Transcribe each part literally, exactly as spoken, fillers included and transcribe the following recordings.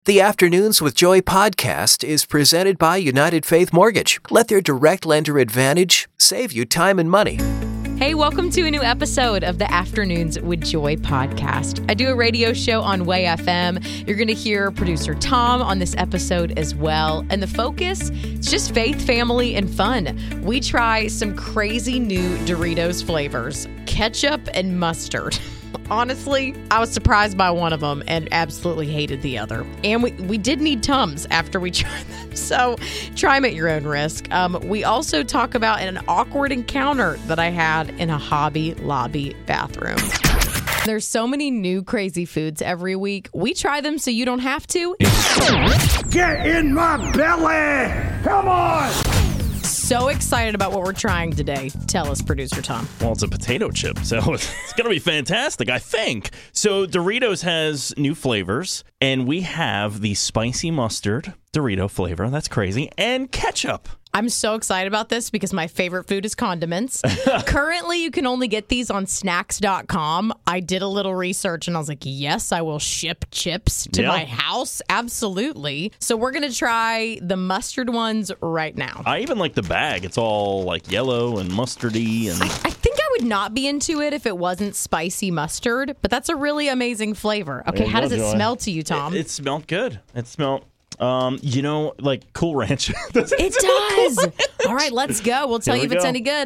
The Afternoons with Joy podcast is presented by United Faith Mortgage. Let their direct lender advantage save you time and money. Hey, welcome to a new episode of the Afternoons with Joy podcast. I do a radio show on Way F M. You're going to hear producer Tom on this episode as well. And the focus, it's just faith, family, and fun. We try some crazy new Doritos flavors, ketchup and mustard. Honestly, I was surprised by one of them and absolutely hated the other. And we, we did need Tums after we tried them, so try them at your own risk. Um, we also talk about an awkward encounter that I had in a Hobby Lobby bathroom. There's so many new crazy foods every week. We try them so you don't have to. Get in my belly! Come on! So excited about what we're trying today. Tell us, producer Tom. Well, it's a potato chip, so it's going to be fantastic, I think. So Doritos has new flavors, and we have the spicy mustard Dorito flavor. That's crazy. And ketchup. I'm so excited about this because my favorite food is condiments. Currently, you can only get these on snacks dot com. I did a little research and I was like, yes, I will ship chips to Yeah. my house. Absolutely. So we're going to try the mustard ones right now. I even like the bag. It's all like yellow and mustardy. And I, I think I would not be into it if it wasn't spicy mustard, but that's a really amazing flavor. Okay, There you how go, does it Joy. smell to you, Tom? It, it smelled good. It smelled, um, you know, like Cool Ranch. It does. All right, let's go. We'll tell Here you we if it's go. any good.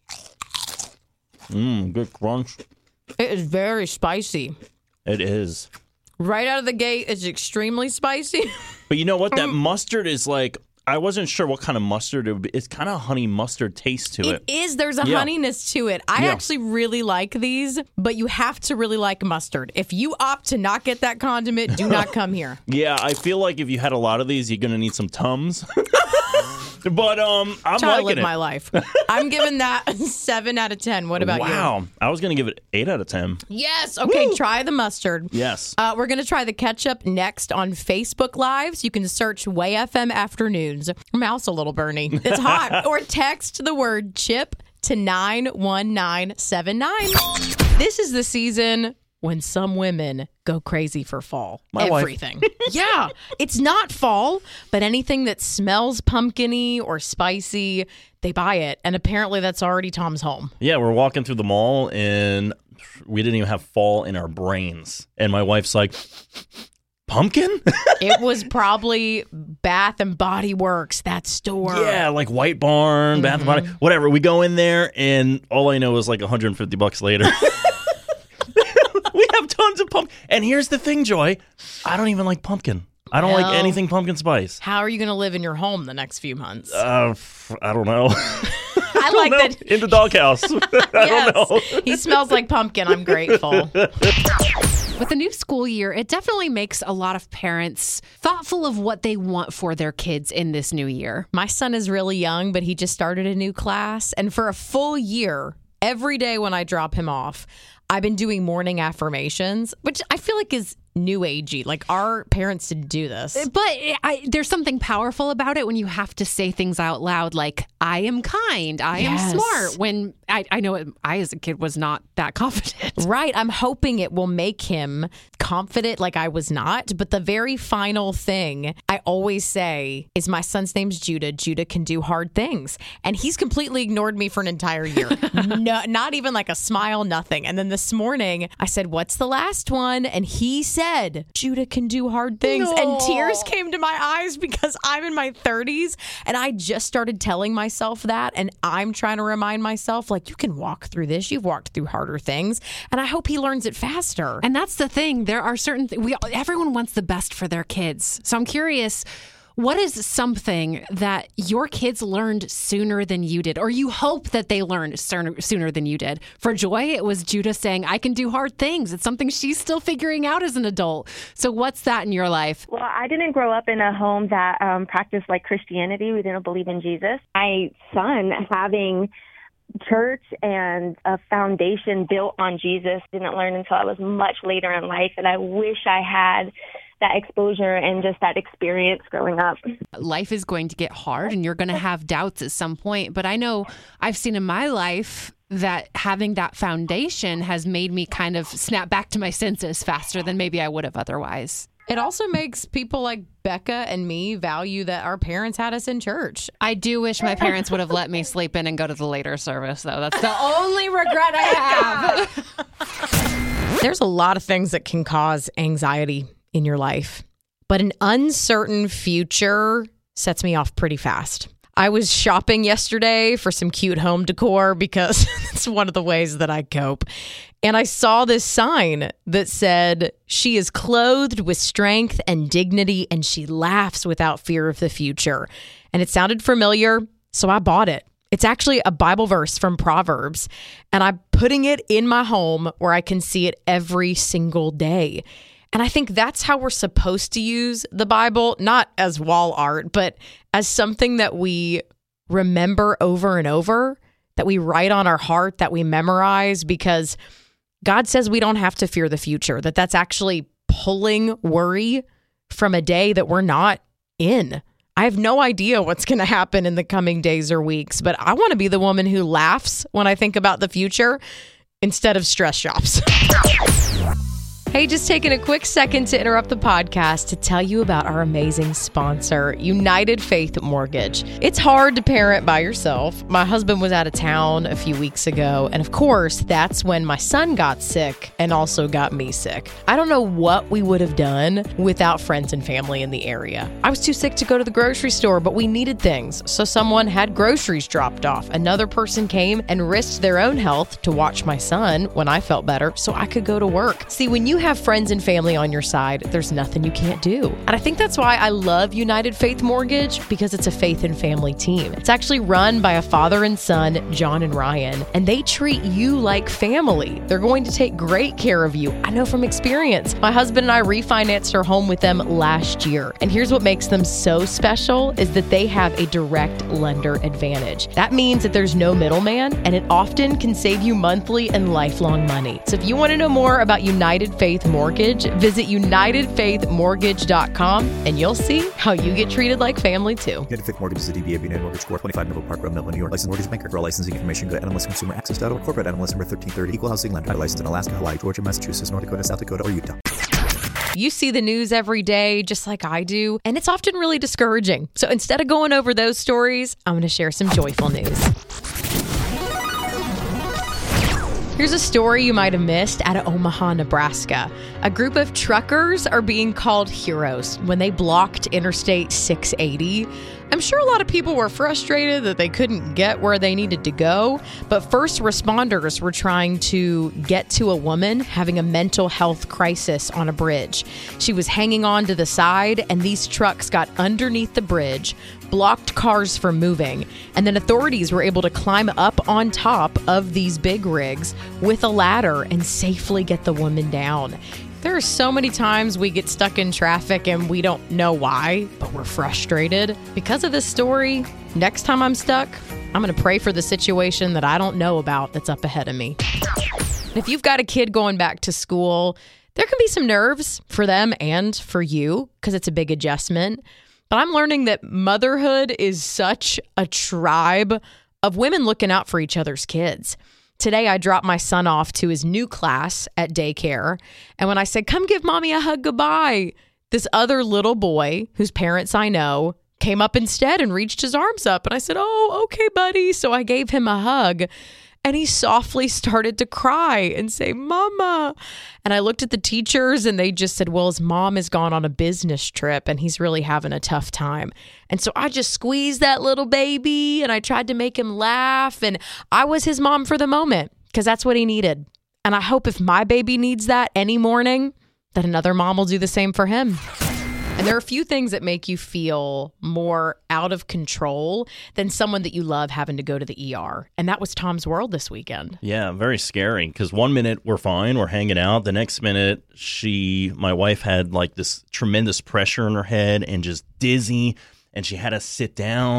Mmm, good crunch. It is very spicy. It is. Right out of the gate, it's extremely spicy. But you know what? That mustard is like, I wasn't sure what kind of mustard it would be. It's kind of honey mustard taste to it. It is. There's a Yeah. honeyness to it. I Yeah. actually really like these, but you have to really like mustard. If you opt to not get that condiment, do not come here. Yeah, I feel like if you had a lot of these, you're going to need some Tums. But um, I'm Try to liking live it. my life. I'm giving that a seven out of ten. What about you? Wow. I was going to give it eight out of ten. Yes. Okay, try the mustard. Yes. Uh, we're going to try the ketchup next on Facebook Lives. You can search Way F M Afternoons. My mouth's a little burny. It's hot. Or text the word chip to nine one nine seven nine. This is the season when some women go crazy for fall. My wife. Everything. Yeah. It's not fall, but anything that smells pumpkin-y or spicy, they buy it. And apparently that's already Tom's home. Yeah, we're walking through the mall, and we didn't even have fall in our brains. And my wife's like, pumpkin? It was probably Bath and Body Works, that store. Yeah, like White Barn, Bath and Body, whatever. We go in there, and all I know is like one hundred fifty bucks later. We have tons of pumpkin. And here's the thing, Joy. I don't even like pumpkin. I don't No. like anything pumpkin spice. How are you going to live in your home the next few months? Uh, f- I don't know. I like No, that. in the doghouse. I Yes. don't know. He smells like pumpkin. I'm grateful. With the new school year, it definitely makes a lot of parents thoughtful of what they want for their kids in this new year. My son is really young, but he just started a new class. And for a full year, every day when I drop him off, I've been doing morning affirmations, which I feel like is new agey. Like our parents didn't do this. But I, there's something powerful about it when you have to say things out loud like, I am kind, I Yes. am smart. When I, I know it, I, as a kid, was not that confident. Right. I'm hoping it will make him confident like I was not. But the very final thing I always say is my son's name's Judah. Judah can do hard things. And he's completely ignored me for an entire year. No, not even like a smile, nothing. And then this morning I said, what's the last one? And he said, Judah can do hard things. And tears came to my eyes because I'm in my thirties and I just started telling myself that. And I'm trying to remind myself, like, you can walk through this. You've walked through harder things. And I hope he learns it faster. And that's the thing. There are certain th- we everyone wants the best for their kids. So I'm curious, what is something that your kids learned sooner than you did, or you hope that they learned sooner, sooner than you did? For Joy, it was Judah saying, I can do hard things. It's something she's still figuring out as an adult. So what's that in your life? Well, I didn't grow up in a home that um, practiced like Christianity. We didn't believe in Jesus. My son having church and a foundation built on Jesus didn't learn until I was much later in life, and I wish I had that exposure and just that experience growing up. Life is going to get hard and you're going to have doubts at some point. But I know I've seen in my life that having that foundation has made me kind of snap back to my senses faster than maybe I would have otherwise. It also makes people like Becca and me value that our parents had us in church. I do wish my parents would have let me sleep in and go to the later service, though. That's the only regret I have. There's a lot of things that can cause anxiety in your life, but an uncertain future sets me off pretty fast. I was shopping yesterday for some cute home decor because it's one of the ways that I cope. And I saw this sign that said, "She is clothed with strength and dignity, and she laughs without fear of the future." And it sounded familiar, so I bought it. It's actually a Bible verse from Proverbs, and I'm putting it in my home where I can see it every single day. And I think that's how we're supposed to use the Bible, not as wall art, but as something that we remember over and over, that we write on our heart, that we memorize, because God says we don't have to fear the future, that that's actually pulling worry from a day that we're not in. I have no idea what's going to happen in the coming days or weeks, but I want to be the woman who laughs when I think about the future instead of stress shops. Hey, just taking a quick second to interrupt the podcast to tell you about our amazing sponsor, United Faith Mortgage. It's hard to parent by yourself. My husband was out of town a few weeks ago, and of course, that's when my son got sick and also got me sick. I don't know what we would have done without friends and family in the area. I was too sick to go to the grocery store, but we needed things, so someone had groceries dropped off. Another person came and risked their own health to watch my son when I felt better so I could go to work. See, when you have friends and family on your side, there's nothing you can't do. And I think that's why I love United Faith Mortgage, because it's a faith and family team. It's actually run by a father and son, John and Ryan, and they treat you like family. They're going to take great care of you. I know from experience. My husband and I refinanced our home with them last year. And here's what makes them so special is that they have a direct lender advantage. That means that there's no middleman, and it often can save you monthly and lifelong money. So if you want to know more about United Faith Mortgage, visit united faith mortgage dot com and you'll see how you get treated like family too. United Faith Mortgage is a D B A of United Mortgage Corp, twenty-five Middle Park Road, Millville, New York. Licensed mortgage banker. For all licensing information, go to N M L S consumer access dot org. Corporate N M L S number thirteen thirty. Equal housing lender. Licensed in Alaska, Hawaii, Georgia, Massachusetts, North Dakota, South Dakota, or Utah. You see the news every day, just like I do, and it's often really discouraging. So instead of going over those stories, I'm going to share some joyful news. Here's a story you might have missed out of Omaha, Nebraska. A group of truckers are being called heroes when they blocked Interstate six eighty. I'm sure a lot of people were frustrated that they couldn't get where they needed to go, but first responders were trying to get to a woman having a mental health crisis on a bridge. She was hanging on to the side, and these trucks got underneath the bridge, blocked cars from moving, and then authorities were able to climb up on top of these big rigs with a ladder and safely get the woman down. There are so many times we get stuck in traffic and we don't know why, but we're frustrated. Because of this story, next time I'm stuck, I'm going to pray for the situation that I don't know about that's up ahead of me. If you've got a kid going back to school, there can be some nerves for them and for you because it's a big adjustment. But I'm learning that motherhood is such a tribe of women looking out for each other's kids. Today, I dropped my son off to his new class at daycare. And when I said, "Come give mommy a hug goodbye," this other little boy, whose parents I know, came up instead and reached his arms up. And I said, "Oh, okay, buddy." So I gave him a hug. And he softly started to cry and say, "Mama." And I looked at the teachers and they just said, "Well, his mom has gone on a business trip and he's really having a tough time." And so I just squeezed that little baby and I tried to make him laugh. And I was his mom for the moment because that's what he needed. And I hope if my baby needs that any morning, that another mom will do the same for him. And there are a few things that make you feel more out of control than someone that you love having to go to the E R. And that was Tom's world this weekend. Yeah, very scary because one minute we're fine, we're hanging out. The next minute, she, my wife had like this tremendous pressure in her head and just dizzy. And she had to sit down.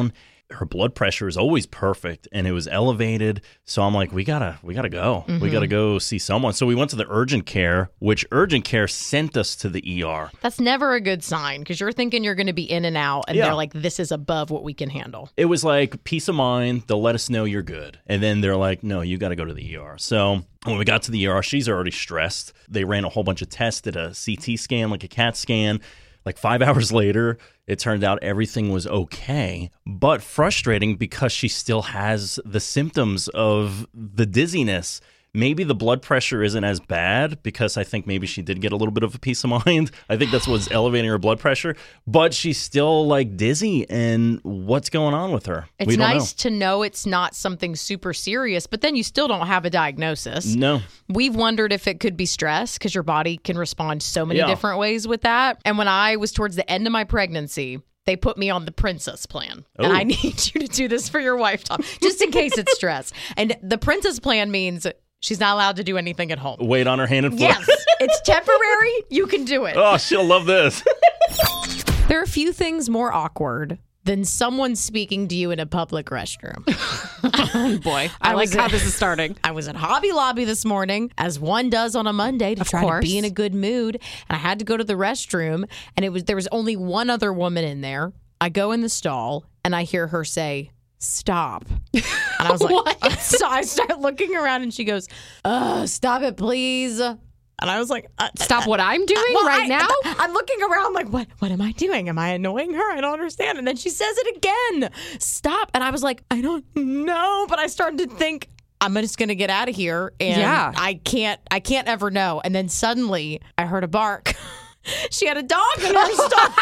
her blood pressure is always perfect and it was elevated. So I'm like, we gotta, we gotta go. Mm-hmm. We gotta go see someone. So we went to the urgent care, which urgent care sent us to the E R. That's never a good sign because you're thinking you're going to be in and out, and Yeah. they're like, this is above what we can handle. It was like peace of mind. They'll let us know you're good. And then they're like, no, you got to go to the E R. So when we got to the E R, she's already stressed. They ran a whole bunch of tests, did a C T scan, like a CAT scan. Like five hours later, it turned out everything was okay, but frustrating because she still has the symptoms of the dizziness. Maybe the blood pressure isn't as bad because I think maybe she did get a little bit of a peace of mind. I think that's what's elevating her blood pressure, but she's still like dizzy. And what's going on with her? It's we don't nice to know it's not something super serious, but then you still don't have a diagnosis. know. No. We've wondered if it could be stress because your body can respond so many Yeah. different ways with that. And when I was towards the end of my pregnancy, they put me on the princess plan. And Oh. I need you to do this for your wife, Tom, just in case it's stress. And the princess plan means she's not allowed to do anything at home. Weight on her hand and foot. Yes, it's temporary. You can do it. Oh, she'll love this. There are few things more awkward than someone speaking to you in a public restroom. Boy, I, I like was- how this is starting. I was at Hobby Lobby this morning, as one does on a Monday, to Of try course. to be in a good mood. And I had to go to the restroom, and it was there was only one other woman in there. I go in the stall, and I hear her say, "Stop." And I was like, so I start looking around, and she goes, uh, "Stop it, please." And I was like, uh, Stop what I'm doing well, right I- now? I'm looking around like, what What am I doing? Am I annoying her? I don't understand. And then she says it again. Stop. And I was like, I don't know. But I started to think, I'm just going to get out of here. And Yeah. I can't, I can't ever know. And then suddenly I heard a bark. She had a dog in her stall.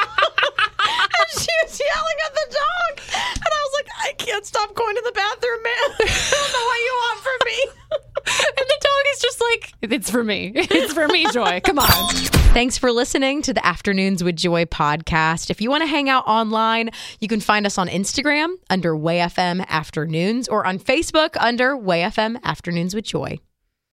And she was yelling at the dog. And I was like, I can't stop going to the bathroom, man. I don't know what you want from me. And the dog is just like, it's for me. It's for me, Joy. Come on. Thanks for listening to the Afternoons with Joy podcast. If you want to hang out online, you can find us on Instagram under WayFM Afternoons or on Facebook under WayFM Afternoons with Joy.